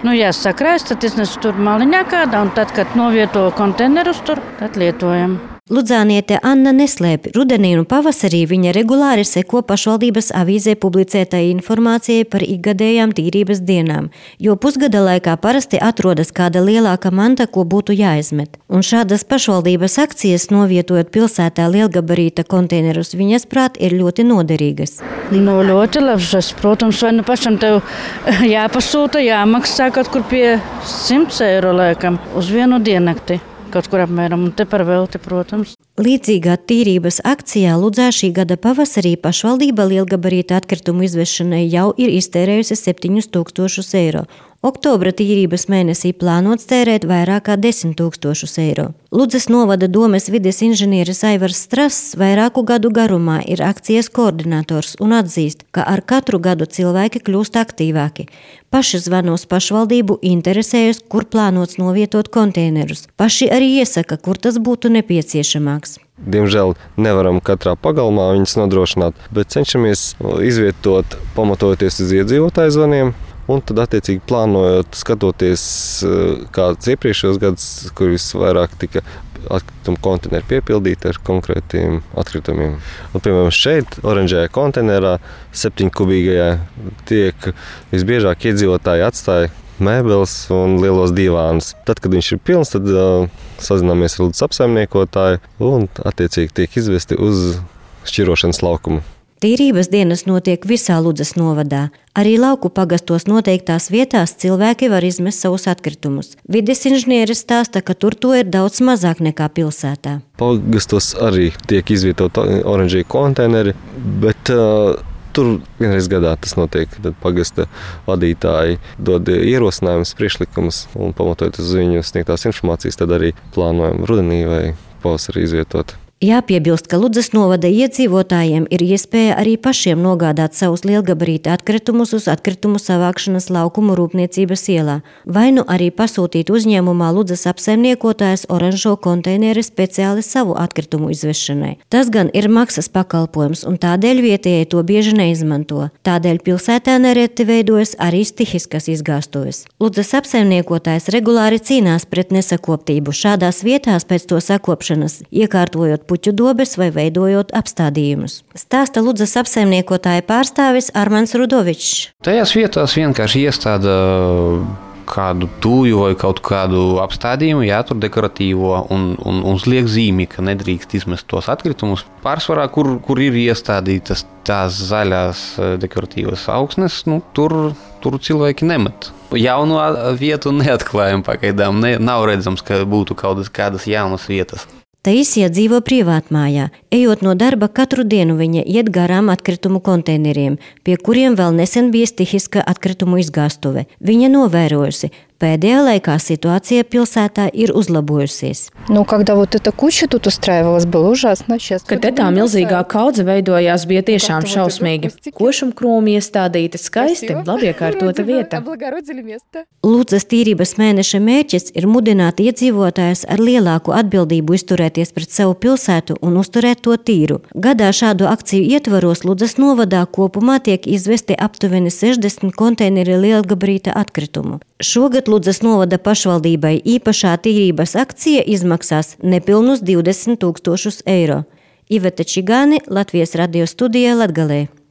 Jāsakrājas, tad iznes tur maliņā kādā, un tad, kad novieto konteinerus tur, tad lietojam. Ludzāniete Anna neslēpj, rudenī un pavasarī viņa regulāri seko pašvaldības avīzē publicētai informācijai par ikgadējām tīrības dienām, jo pusgada laikā parasti atrodas kāda lielāka manta, ko būtu jāizmet. Un šādas pašvaldības akcijas, novietojot pilsētā lielgabarīta konteinerus, viņas prāt ir ļoti noderīgas. Ļoti labs, protams, vai pašam tev jāpasūta, jāmaksā kaut kur pie 100 eiro laikam uz vienu diennakti. Kaut kur apmēram, un te par velti, protams. Līdzīgā tīrības akcijā Ludzā šī gada pavasarī pašvaldība lielgabarīta atkritumu izvešanai jau ir iztērējusi 7000 eiro. Oktobra tīrības mēnesī plānots tērēt vairāk kā 10 000 eiro. Ludzas novada domes vides inženieris Aivars Strass vairāku gadu garumā ir akcijas koordinators un atzīst, ka ar katru gadu cilvēki kļūst aktīvāki. Paši zvana uz pašvaldību, interesējas, kur plānots novietot konteinerus. Paši arī iesaka, kur tas būtu nepieciešamāks. Diemžēl nevaram katrā pagalmā viņus nodrošināt, bet cenšamies izvietot pamatojoties uz iedzīvotāju zvaniem. Un tad, attiecīgi, plānojot, skatoties kāds iepriekšējos gadus, kur visvairāk tika atkritumu konteineri piepildīti ar konkrētiem atkritumiem. Un, piemēram, šeit, oranžajā konteinerā, 7-kubīgajā, tiek visbiežāk iedzīvotāji atstāja mēbeles un lielos divānus. Tad, kad viņš ir pilns, tad sazināmies ar Ludzas apsaimniekotāju un, attiecīgi, tiek izvesti uz šķirošanas laukumu. Tīrības dienas notiek visā Ludzas novadā. Arī lauku pagastos noteiktās vietās cilvēki var izmest savus atkritumus. Vides inženieris stāsta, ka tur to ir daudz mazāk nekā pilsētā. Pagastos arī tiek izvietot oranžie konteineri, bet tur vienreiz gadā tas notiek. Tad pagasta vadītāji dod ierosinājumus, priekšlikumus un pamatojot uz viņu sniegtās informācijas, tad arī plānojam rudenī vai pavasarī izvietot. Jāpiebilst, ka Ludzas novada iedzīvotājiem ir iespēja arī pašiem nogādāt savus lielgabarīta atkritumus uz atkritumu savākšanas laukumu Rūpniecības ielā, vai nu arī pasūtīt uzņēmumā Ludzas apsaimniekotājs oranžo konteineri speciāli savu atkritumu izvešanai. Tas gan ir maksas pakalpojums, un tādēļ vietējie to bieži neizmanto. Tādēļ pilsētā nereti veidojas arī stihiskas izgāstuves. Ludzas apsaimniekotājs regulāri cīnās pret nesakoptību šādās vietās pēc to sakopšanas, iekārtojot puķu dobes vai veidojot apstādījumus. Stāsta Ludzas apsaimniekotāja pārstāvis Armāns Rudovičs. Tajās vietās vienkārši iestāda kādu tūju vai kaut kādu apstādījumu, tur dekoratīvo un uzliek zīmi, ka nedrīkst izmest tos atkritumus. Pārsvarā, kur ir iestādītas tās zaļās dekoratīvas augsnes, tur cilvēki nemet. Jaunu vietu neatklājam pagaidām, nav redzams, ka būtu kādas jaunas vietas. Taisija dzīvo privātmājā. Ejot no darba katru dienu viņa iet garām atkritumu konteineriem, pie kuriem vēl nesen bija stihiska atkritumu izgāstuve. Viņa novērojusi, pēdējā laikā situācija pilsētā ir uzlabojusies. Kad tā milzīgā kaudze veidojās, bija tiešām šausmīgi. Košumkrūmi iestādīti, skaisti, labi iekārtota vieta. Ludzas tīrības mēneša mērķis ir mudināt iedzīvotājus ar lielāku atbildību izturēties pret savu pilsētu un uzturēt to tīru. Gadā šādu akciju ietvaros Ludzas novadā kopumā tiek izvesti aptuveni 60 konteineri lielgabarīta atkritumu. Šogad Ludzas novada pašvaldībai īpašā tīrības akcija izmaksās nepilnus 20 000 eiro. Iveta Čigāne, Latvijas radio studijā Latgalē.